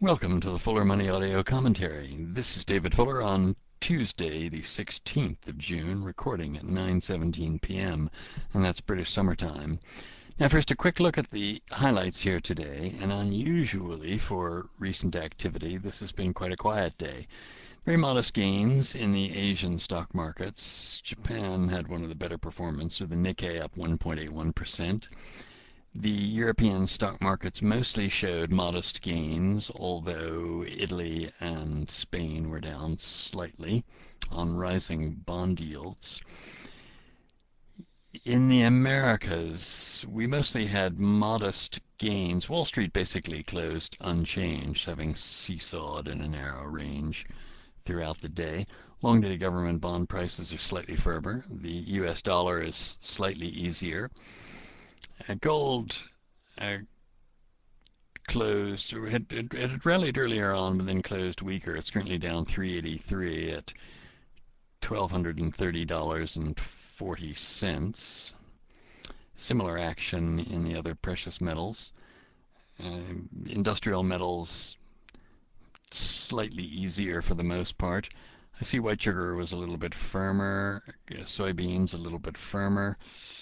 Welcome to the Fuller Money Audio Commentary. This is David Fuller on Tuesday, the 16th of June, recording at 9:17 p.m., and that's British Summer Time. Now first, a quick look at the highlights here today, and unusually for recent activity, this has been quite a quiet day. Very modest gains in the Asian stock markets. Japan had one of the better performances, with the Nikkei up 1.81%. The European stock markets mostly showed modest gains, although Italy and Spain were down slightly on rising bond yields. In the Americas, we mostly had modest gains. Wall Street basically closed unchanged, having seesawed in a narrow range throughout the day. Long-dated government bond prices are slightly firmer. The US dollar is slightly easier. Gold closed, it had rallied earlier on, but then closed weaker. It's currently down 383 at $1,230.40. Similar action in the other precious metals. Industrial metals slightly easier for the most part. I see white sugar was a little bit firmer, soybeans a little bit firmer.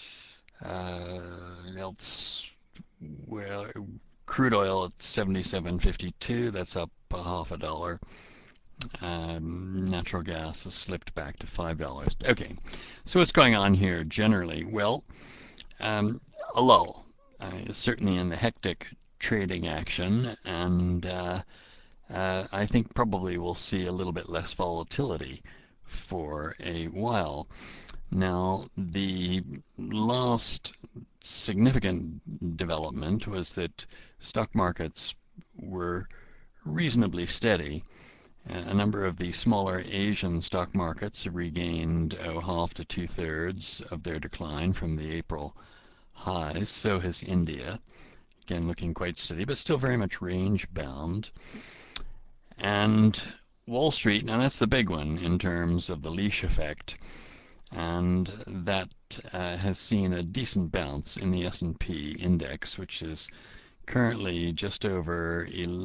Well, crude oil at 77.52, that's up a half a dollar. Natural gas has slipped back to $5. Okay, so what's going on here generally? Well, a lull, certainly in the hectic trading action, and I think probably we'll see a little bit less volatility for a while. Now, the last significant development was that stock markets were reasonably steady. A number of the smaller Asian stock markets have regained half to two-thirds of their decline from the April highs. So has India, again looking quite steady, but still very much range-bound. And Wall Street, now that's the big one in terms of the leash effect, and that has seen a decent bounce in the S&P index, which is currently just over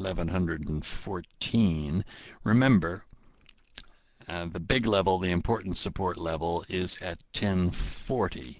1114. Remember, the big level, the important support level, is at 1040.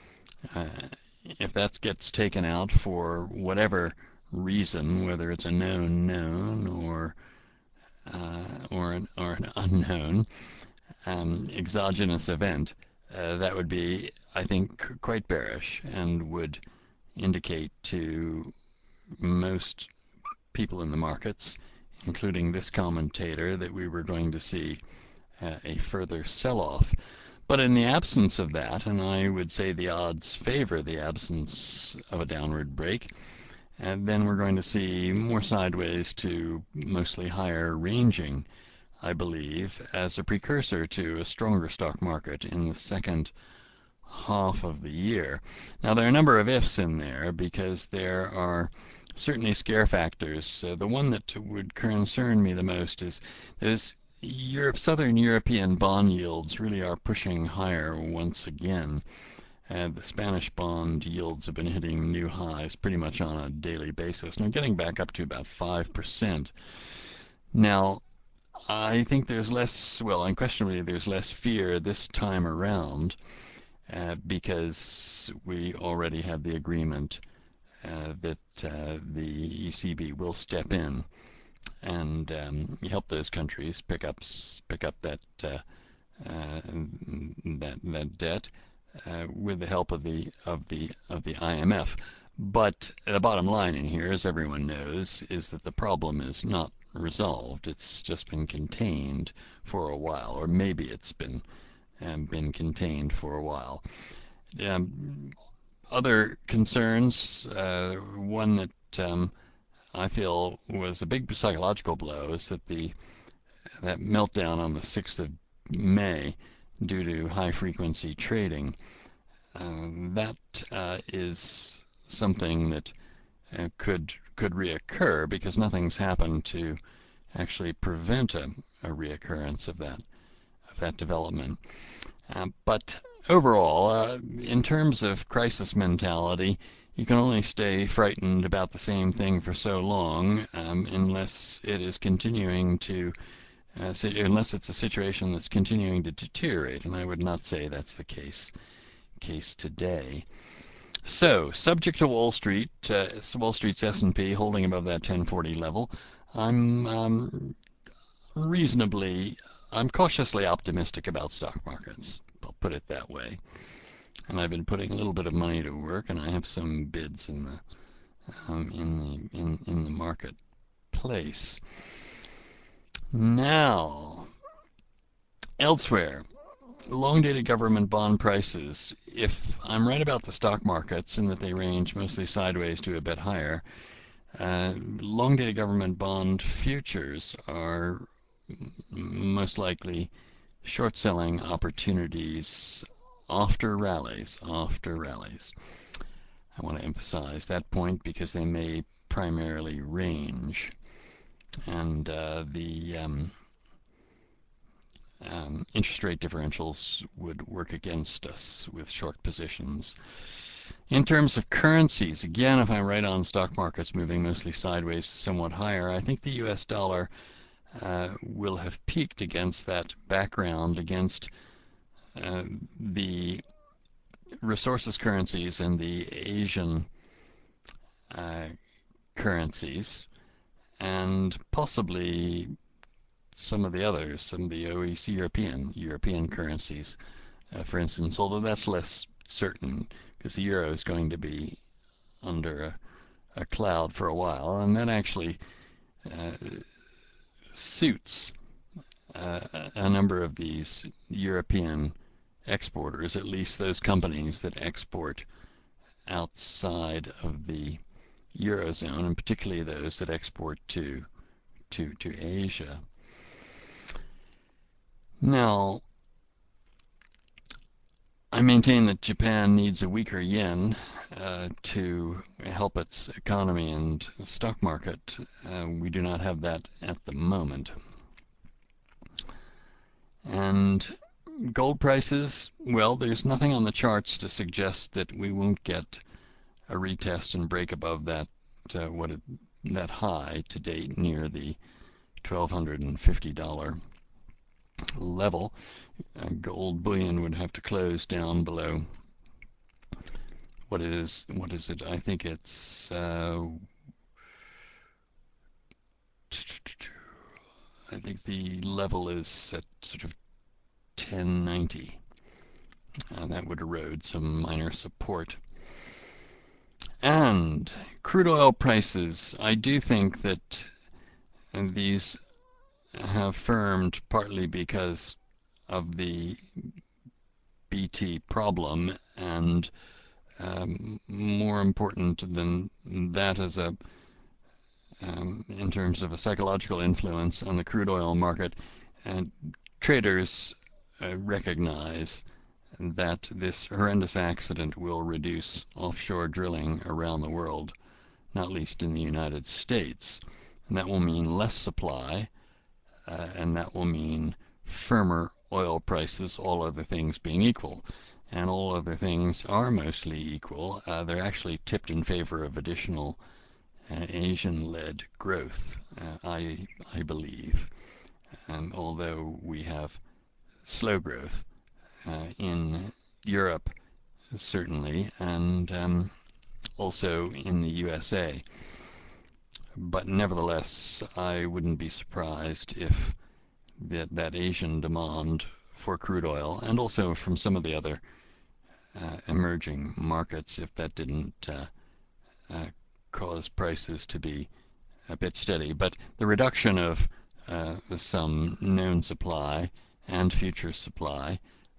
If that gets taken out for whatever reason, whether it's a known or an unknown exogenous event, that would be, I think, quite bearish and would indicate to most people in the markets, including this commentator, that we were going to see a further sell-off. But in the absence of that, and I would say the odds favor the absence of a downward break, and then we're going to see more sideways to mostly higher ranging, I believe, as a precursor to a stronger stock market in the second half of the year. Now, there are a number of ifs in there, because there are certainly scare factors. The one that would concern me the most is Southern European bond yields really are pushing higher once again. The Spanish bond yields have been hitting new highs pretty much on a daily basis, and are getting back up to about 5%. Now, I think there's less, well, unquestionably there's less fear this time around, because we already have the agreement that the ECB will step in and help those countries pick up that debt with the help of the IMF. But the bottom line in here, as everyone knows, is that the problem is not resolved. It's just been contained for a while, or maybe it's been contained for a while. Other concerns, one that I feel was a big psychological blow, is that that meltdown on the 6th of May due to high-frequency trading, that is something that could reoccur, because nothing's happened to actually prevent a reoccurrence of that development. But overall, in terms of crisis mentality, you can only stay frightened about the same thing for so long unless it is continuing to, unless it's a situation that's continuing to deteriorate, and I would not say that's the case today. So, subject to Wall Street, Wall Street's S&P holding above that 1040 level, I'm I'm cautiously optimistic about stock markets. I'll put it that way. And I've been putting a little bit of money to work, and I have some bids in the marketplace. Now, elsewhere, long-dated government bond prices. If I'm right about the stock markets in that they range mostly sideways to a bit higher, long-dated government bond futures are most likely short-selling opportunities after rallies. I want to emphasize that point because they may primarily range, and the interest rate differentials would work against us with short positions. In terms of currencies, again, if I'm right on stock markets moving mostly sideways to somewhat higher, I think the US dollar will have peaked against that background, against the resources currencies and the Asian currencies, and possibly some of the others, some of the OECD European currencies, for instance, although that's less certain because the euro is going to be under a cloud for a while, and that actually suits a number of these European exporters, at least those companies that export outside of the Eurozone, and particularly those that export to Asia. Now, I maintain that Japan needs a weaker yen to help its economy and stock market. We do not have that at the moment. And gold prices, well, there's nothing on the charts to suggest that we won't get a retest and break above that that high to date near the $1,250 level. Gold bullion would have to close down below what is it? I think it's I think the level is at sort of 1090. That would erode some minor support. And crude oil prices, I do think that these have firmed partly because of the BT problem, and more important than that as in terms of a psychological influence on the crude oil market, and traders recognize that this horrendous accident will reduce offshore drilling around the world, not least in the United States. And that will mean less supply, and that will mean firmer oil prices, all other things being equal. And all other things are mostly equal. They're actually tipped in favor of additional Asian-led growth, I believe. Although we have slow growth in Europe, certainly, and also in the USA. But nevertheless, I wouldn't be surprised if that Asian demand for crude oil, and also from some of the other emerging markets, if that didn't cause prices to be a bit steady. But the reduction of some known supply and future supply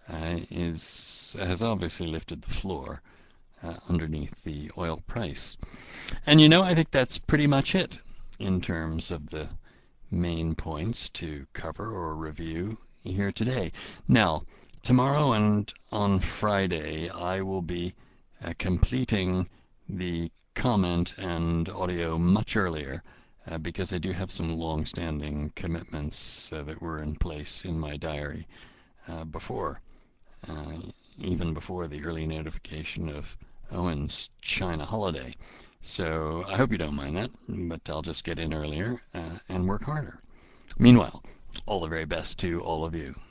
has obviously lifted the floor underneath the oil price. And I think that's pretty much it in terms of the main points to cover or review here today. Now, tomorrow and on Friday, I will be completing the comment and audio much earlier because I do have some long-standing commitments that were in place in my diary even before the early notification of Owen's China holiday. So I hope you don't mind that, but I'll just get in earlier and work harder. Meanwhile, all the very best to all of you.